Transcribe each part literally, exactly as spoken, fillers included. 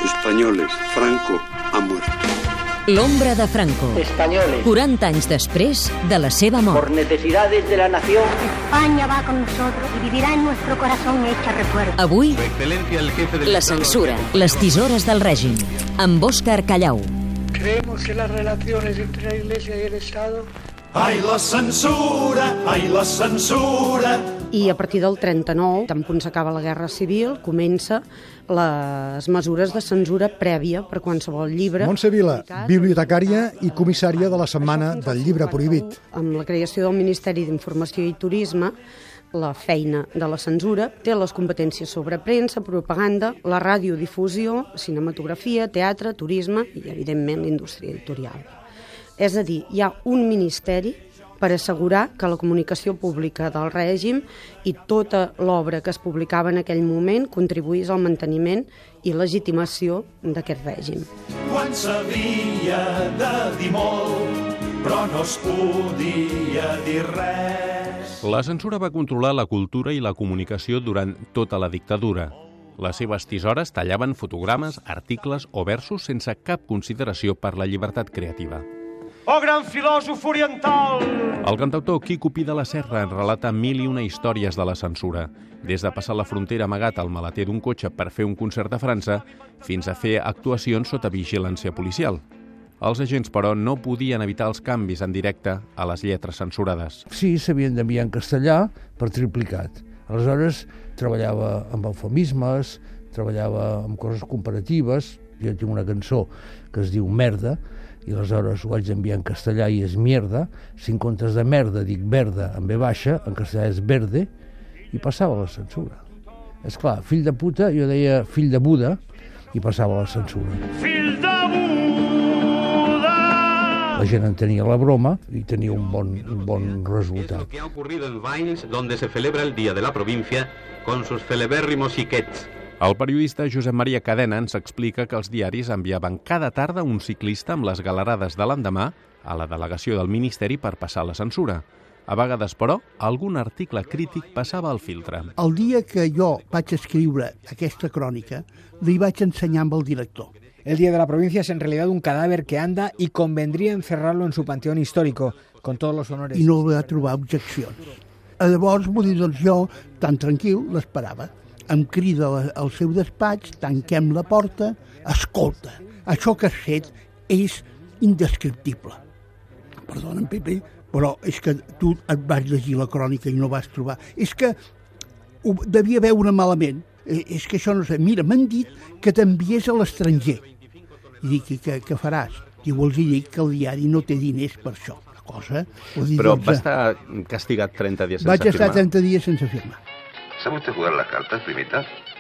Españoles, Franco ha muerto. L'ombra de Franco. Españoles. quaranta anys després de la seva mort. Por necesidades de la nación. España va con nosotros y vivirá en nuestro corazón hecha recuerdo. Avui, la censura, les tisores del règim, amb Òscar Callau. Creemos que las relaciones entre la Iglesia y el Estado... Ai, la censura, ai, la censura. I a partir del trenta-nou, tan punt s'acaba la Guerra Civil, comença les mesures de censura prèvia per qualsevol llibre. Montse Vila, bibliotecària i comissària de la Setmana del Llibre Prohibit. Amb la creació del Ministeri d'Informació i Turisme, la feina de la censura té les competències sobre premsa, propaganda, la radiodifusió, cinematografia, teatre, turisme i, evidentment, la indústria editorial. És a dir, hi ha un ministeri per assegurar que la comunicació pública del règim i tota l'obra que es publicava en aquell moment contribuís al manteniment i legitimació d'aquest règim. Quan s'havia de dir molt, però no es podia dir res. La censura va controlar la cultura i la comunicació durant tota la dictadura. Les seves tisores tallaven fotogrames, articles o versos sense cap consideració per la llibertat creativa. Oh, gran filòsof oriental! El cantautor Quico Pi de la Serra en relata mil i una històries de la censura, des de passar la frontera amagat al maleter d'un cotxe per fer un concert a França, fins a fer actuacions sota vigilància policial. Els agents, però, no podien evitar els canvis en directe a les lletres censurades. Sí, s'havien d'enviar en castellà per triplicat. Aleshores, treballava amb eufemismes, treballava amb coses comparatives. Jo tinc una cançó que es diu Merda, i aleshores ho vaig enviar en castellà i és mierda. Si en comptes de merda dic verda en ve baixa, en castellà és verde, i passava la censura. És clar, fill de puta, jo deia fill de Buda, i passava la censura. Fill de Buda! La gent entenia la broma i tenia un bon, un bon resultat. Es lo que ha ocurrido en Valls, donde se celebra el Día de la Provincia, con sus celebérrimos xiquets. El periodista Josep Maria Cadena ens explica que els diaris enviaven cada tarda un ciclista amb les galerades de l'endemà a la delegació del Ministeri per passar la censura. A vegades, però, algun article crític passava al filtre. El dia que jo vaig escriure aquesta crònica, li vaig ensenyar amb el director. El Día de la Provincia es en realidad un cadáver que anda y convendría encerrarlo en su panteón histórico, con todos los honores. I no va trobar objeccions. Llavors, vull dir, doncs jo, tan tranquil, l'esperava. Em crida al seu despatx, tanquem la porta, escolta, això que has fet és indescriptible. Perdona'm, Pepe, però és que tu et vas llegir la crònica i no vas trobar. És que ho devia veure malament. És que això no sé. Mira, m'han dit que t'enviés a l'estranger. I dic, què, què faràs? Diu, els hi dic que el diari no té diners per això. Una cosa... Dir, però doncs, va estar castigat trenta dies sense vaig firmar. Vaig estar trenta dies sense firmar. ¿Sabe usted jugar las cartas, primita?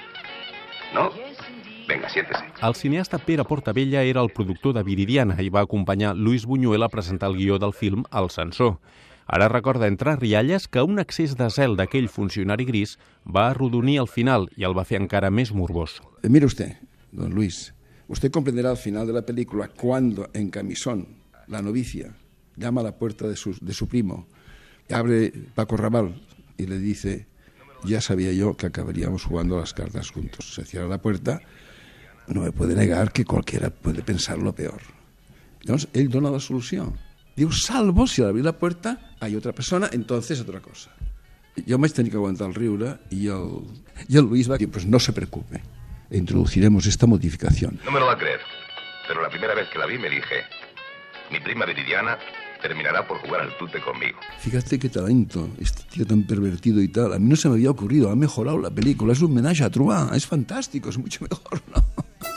¿No? Venga, siéntese. El cineasta Pere Portabella era el productor de Viridiana i va acompanyar Luis Buñuel a presentar el guió del film El censor. Ara recorda entre rialles que un excés de zel d'aquell funcionari gris va arrodonir el final i el va fer encara més morbós. Mire usted, don Luis, usted comprenderá al final de la película cuando en camisón la novicia llama a la puerta de su, de su primo y abre Paco Raval y le dice... Ya sabía yo que acabaríamos jugando las cartas juntos. Se cierra la puerta, no me puede negar que cualquiera puede pensar lo peor. Entonces, él dona la solución. Digo, salvo si al abrir la puerta hay otra persona, entonces otra cosa. Yo me tenía que aguantar el riure y el, y el Luis va a decir, pues no se preocupe, introduciremos esta modificación. No me lo va a creer, pero la primera vez que la vi me dije, mi prima Viridiana terminará por jugar al tute conmigo. Fíjate qué talento, este tío tan pervertido y tal. A mí no se me había ocurrido, ha mejorado la película, es un homenaje a Truà, es fantástico, es mucho mejor, ¿no?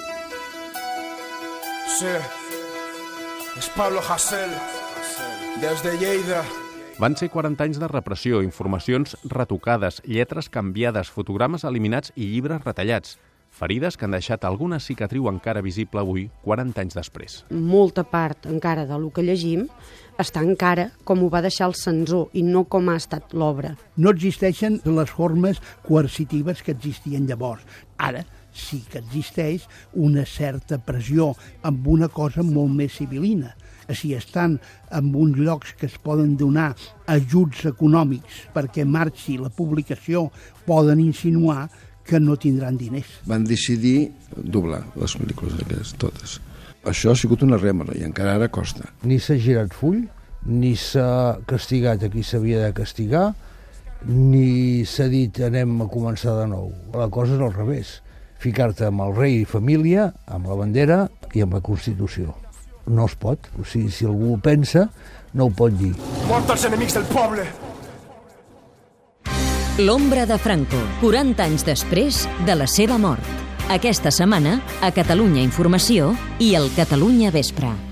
Sí, es Pablo Hasél, des de Lleida. Van ser quaranta anys de repressió, informacions retocades, lletres canviades, fotogrames eliminats i llibres retallats. Ferides que han deixat alguna cicatriu encara visible avui, quaranta anys després. Molta part encara del que llegim està encara com ho va deixar el censor i no com ha estat l'obra. No existeixen les formes coercitives que existien llavors. Ara sí que existeix una certa pressió amb una cosa molt més civilina. Si estan en uns llocs que es poden donar ajuts econòmics perquè marxi la publicació, poden insinuar que no tindran diners. Van decidir doblar les pel·lícules aquestes, totes. Això ha sigut una rèmora i encara ara costa. Ni s'ha girat full, ni s'ha castigat a qui s'havia de castigar, ni s'ha dit anem a començar de nou. La cosa és al revés. Ficar-te amb el rei i família, amb la bandera i amb la Constitució. No es pot. O sigui, si algú ho pensa, no ho pot dir. Mort als enemics del poble! L'ombra de Franco, quaranta anys després de la seva mort. Aquesta setmana, a Catalunya Informació i el Catalunya Vespre.